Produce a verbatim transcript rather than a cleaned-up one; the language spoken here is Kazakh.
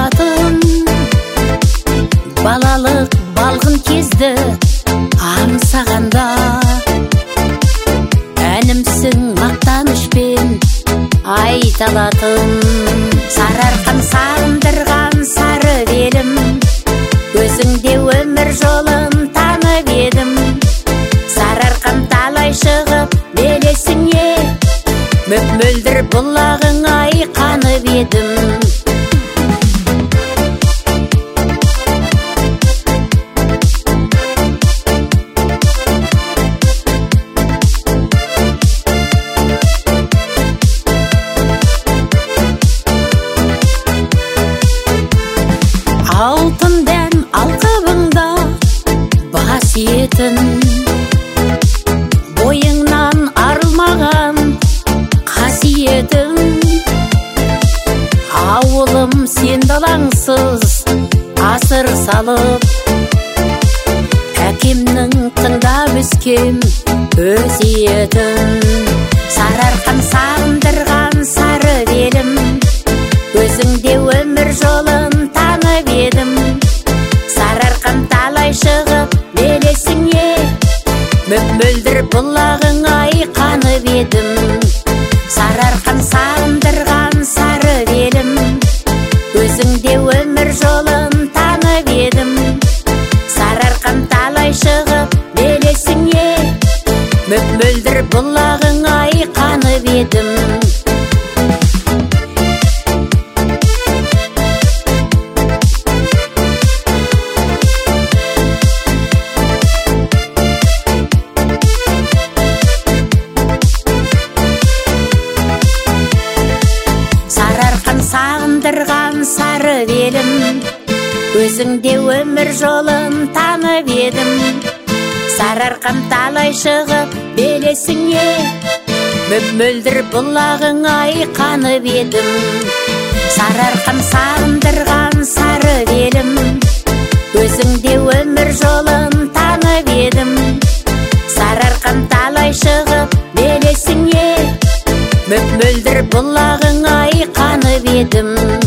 айталатын балалық балғын кезді аңсағанда, әнімсің мақтанышпен айталатын. Сарыарқам сағындырған сары белім, өзіңде өмір жолын танып едім. Сарыарқам талай шығып белесіңе, мөп-мөлдір бұлағың ай қанып едім. Алтын дәм алқабыңда бас етін, бойыңнан арылмаған қасиетің. Ауылым сен далаңсыз асыр салып, әкемнің тыңдап өскен өсиетін. Сарыарқам сағындырған сары белім, өзіңде өмір жолын танып едім. Сарыарқам талай шығып белесіңе, мөп-мөлдір бұлағың ай қанып едім. Сарыарқам сағындырған сары белім, өзіңде өмір жолын танып едім. Сарыарқам талай шығып белесіңе, мөп-мөлдір бұлағың ай қанып едім. Сағындырған сары белім, өзіңде өмір жолын танып едім. Сарыарқам талай шығып белесіңе, мөп-мөлдір бұлағың ай қанып едім. Сарыарқам сағындырған сары белім, өзіңде өмір жолын танып едім. Сарыарқам талай шығып белесіңе, мөп-мөлдір бұлағың ай қанып едім.